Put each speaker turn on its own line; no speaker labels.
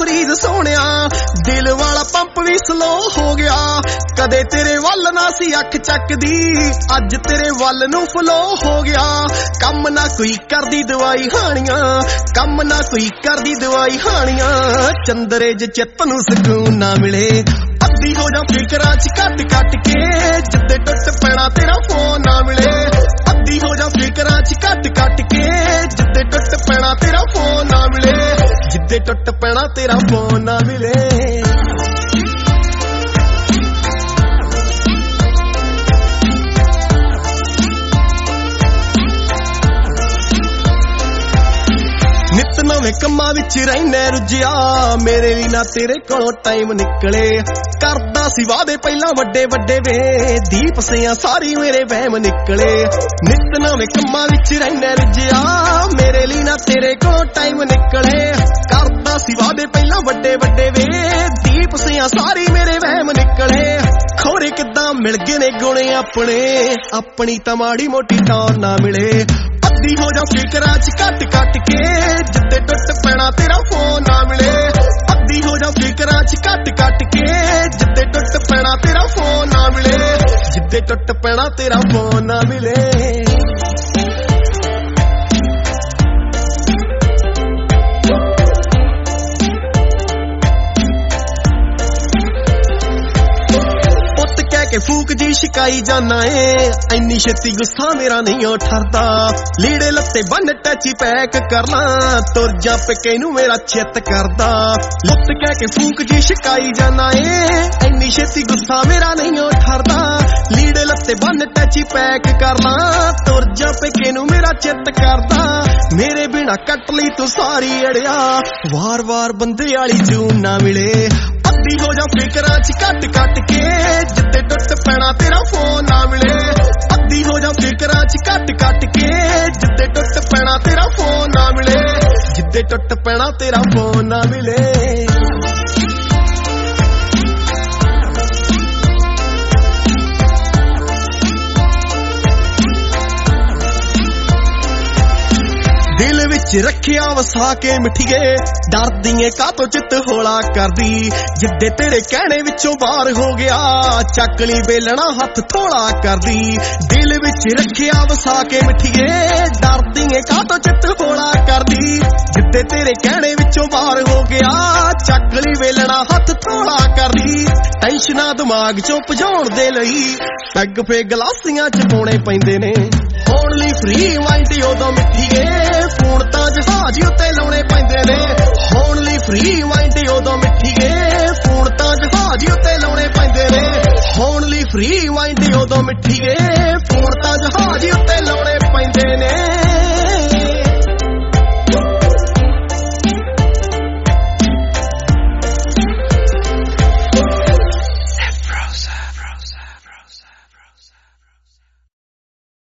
ਮਰੀਜ਼ ਸੋਹਣਿਆ ਦਿਲ ਵਾਲਾ ਪੰਪ ਵੀ ਸਲੋ ਹੋ ਗਿਆ ਕਦੇ ਤੇਰੇ ਵੱਲ ਨਾ ਸੀ ਅੱਖ ਚੱਕਦੀ ਅੱਜ ਤੇਰੇ ਵੱਲ ਨੂੰ ਫਲੋ ਹੋ ਗਿਆ ਕੰਮ ਨਾ ਕੋਈ ਕਰਦੀ ਦਵਾਈ ਹਾਣੀਆਂ ਕੰਮ ਨਾ ਕੋਈ ਕਰਦੀ ਦਵਾਈ ਹਾਣੀਆਂ ਚੰਦਰੇ ਜ ਚਿੱਤ ਨੂੰ ਸਕੂਨ ਨਾ ਮਿਲੇ ਅੱਧੀ ਹੋ ਜਾ ਫਿਕਰਾਂ ਚ ਕੱਟ ਕੱਟ ਕੇ ਜਿੱਦੇ ਟੁੱਟ ਪੈਣਾ ਤੇਰਾ ਫੋਨ ਨਾ ਮਿਲੇ ਅੱਧੀ ਹੋ ਜਾ ਫਿਕਰਾਂ ਚ ਕੱਟ ਕੱਟ ਕੇ ਜਿੱਦੇ ਟੁੱਟ ਪੈਣਾ ਤੇਰਾ ਫੋਨ ਨਾ ਮਿਲੇ ਜਿੱਦੇ ਟੁੱਟ ਪੈਣਾ ਤੇਰਾ ਫੋਨ ਨਾ ਮਿਲੇ ਨਿਤ ਨਵੇਂ ਕੰਮਾਂ ਵਿੱਚ ਰਹਿਣਾ ਰੁੱਝਿਆ ਮੇਰੇ ਲਈ ਨਾ ਤੇਰੇ ਕੋਲੋਂ ਟਾਈਮ ਨਿਕਲੇ ਕਰਦਾ ਸੀ ਵਾਅਦੇ ਪਹਿਲਾਂ ਵੱਡੇ ਵੱਡੇ ਵੇ ਦੀਪ ਸਿਆਂ ਸਾਰੀ ਮੇਰੇ ਵਹਿਮ ਨਿਕਲੇ ਨਿਤ ਨਵੇਂ ਕੰਮਾਂ ਵਿੱਚ ਰਹਿਣਾ ਰੁੱਝਿਆ ਮੇਰੇ ਲਈ ਨਾ ਤੇਰੇ ਕੋਲੋਂ ਟਾਈਮ ਨਿਕਲੇ ਕਰਦਾ ਸੀ ਵਾਅਦੇ ਪਹਿਲਾਂ ਵੱਡੇ ਵੱਡੇ ਵੇ ਦੀਪ ਸਿਆਂ ਸਾਰੀ ਮੇਰੇ ਵਹਿਮ ਨਿਕਲੇ ਖੋਰੇ ਕਿੱਦਾਂ ਮਿਲ ਗਏ ਨੇ ਗੁਣ ਆਪਣੇ ਆਪਣੀ ਤਾਂ ਮਾੜੀ ਮੋਟੀ ਟੌਰ ਨਾ ਮਿਲੇ ਅੱਧੀ ਹੋ ਜਾ ਫਿਕਰਾਂ ਚ ਕੱਟ ਕੱਟ ਕੇ ਜਿੱਦੇ ਟੁੱਟ ਪੈਣਾ ਤੇਰਾ ਫੋਨ ਨਾ ਮਿਲੇ ਅੱਧੀ ਹੋ ਜਾ ਫਿਕਰਾਂ ਚ ਕੱਟ ਕੱਟ ਕੇ ਜਿੱਦੇ ਟੁੱਟ ਪੈਣਾ ਤੇਰਾ ਫੋਨ ਨਾ ਮਿਲੇ ਜਿੱਦੇ ਟੁੱਟ ਪੈਣਾ ਤੇਰਾ ਫੋਨ ਨਾ ਮਿਲੇ ਕੇ ਫੂਕ ਜੀ ਸ਼ਿਕਾਈ ਜਾਨਾ ਏ ਐਨੀ ਛੇਤੀ ਗੁੱਸਾ ਮੇਰਾ ਨਹੀਂ ਠਰਦਾ ਲੀੜੇ ਲੱਤੇ ਬੰਨ ਟੱਚੀ ਪੈਕ ਕਰਨਾ ਤੁਰ ਜਾ ਪਕੇ ਨੂੰ ਮੇਰਾ ਚਿੱਤ ਕਰਦਾ ਲੁੱਟ ਕਹਿ ਕੇ ਫੂਕ ਜੀ ਸ਼ਿਕਾਈ ਜਾਨਾ ਏ ਐਨੀ ਛੇਤੀ ਗੁੱਸਾ ਮੇਰਾ ਨਹੀਂ ਠਰਦਾ ਲੀੜੇ ਲੱਤੇ ਬੰਨ ਟੱਚੀ ਪੈਕ ਕਰਨਾ ਤੁਰ ਜਾ ਪਕੇ ਨੂੰ ਮੇਰਾ ਚਿੱਤ ਕਰਦਾ ਮੇਰੇ ਬਿਨਾ ਕੱਟ ਲਈ ਤੂੰ ਸਾਰੀ ਅੜਿਆ ਵਾਰ ਵਾਰ ਬੰਦੇ ਵਾਲੀ ਜੂਨ ਨਾ ਮਿਲੇ ਅੱਧੀ ਹੋ ਜਾ ਫਿਕਰਾਂ ਚ ਕੱਟ ਕੱਟ ਕੇ ਜਿੱਦੇ ਟੁੱਟ ਪੈਣਾ ਤੇਰਾ ਫੋਨ ਨਾ ਮਿਲੇ ਅੱਧੀ ਹੋ ਜਾ ਫਿਕਰਾਂ ਚ ਕੱਟ ਕੱਟ ਕੇ ਜਿੱਦੇ ਟੁੱਟ ਪੈਣਾ ਤੇਰਾ ਫੋਨ ਨਾ ਮਿਲੇ ਜਿੱਦੇ ਟੁੱਟ ਪੈਣਾ ਤੇਰਾ ਫੋਨ ਨਾ ਮਿਲੇ ਦਿਲ ਵਿੱਚ ਰੱਖਿਆ ਵਸਾ ਕੇ ਮਿੱਠੀਏ ਡਰਦੀ ਏ ਕਾਤੋਂ ਚਿੱਤ ਹੌਲਾ ਕਰਦੀ ਜਿੱਦੇ ਤੇਰੇ ਕਹਿਣੇ ਵਿੱਚੋਂ ਬਾਹਰ ਹੋ ਗਿਆ ਚੱਕ ਲਈ ਵੇਲਣਾ ਹੱਥ ਥੋੜਾ ਕਰਦੀ ਦਿਲ ਵਿੱਚ ਰੱਖਿਆ ਵਸਾ ਕੇ ਮਿੱਠੀਏ ਡਰਦੀ ਏ ਕਾਤੋਂ ਚਿੱਤ ਹੌਲਾ ਕਰਦੀ ਜਿੱਦੇ ਤੇਰੇ ਕਹਿਣੇ ਵਿੱਚੋਂ ਬਾਹਰ ਹੋ ਗਿਆ ਚੱਕ ਲਈ ਵੇਲਣਾ ਹੱਥ ਥੋੜਾ ਕਰਦੀ ਟੈਨਸ਼ਨਾਂ ਦਿਮਾਗ ਚੋਂ ਭਜਾਉਣ ਦੇ ਲਈ ਪੈਗ ਫੇ ਗਲਾਸੀਆਂ ਚ ਪਾਉਣੇ ਪੈਂਦੇ ਨੇ ਹੋਣ ਲਈ ਫ੍ਰੀ ਵਾਈਟ ਉਦੋਂ ਮਿੱਠੀਏ ਫੋਨ ਤਾਂ ਜਹਾਜ਼ ਉੱਤੇ ਲਾਉਣੇ ਪੈਂਦੇ ਨੇ ਹੋਣ ਲਈ ਫ੍ਰੀ ਵਾਈਟ ਉਦੋਂ ਮਿੱਠੀਏ ਫੋਨ ਤਾਂ ਜਹਾਜ਼ ਉੱਤੇ ਲਾਉਣੇ ਪੈਂਦੇ ਨੇ ਹੋਣ ਲਈ ਫ੍ਰੀ ਵਾਈਟ ਉਦੋਂ ਮਿੱਠੀਏ ਫੋਨ ਤਾਂ ਜਹਾਜ਼ ਉੱਤੇ ਲਾਉਣੇ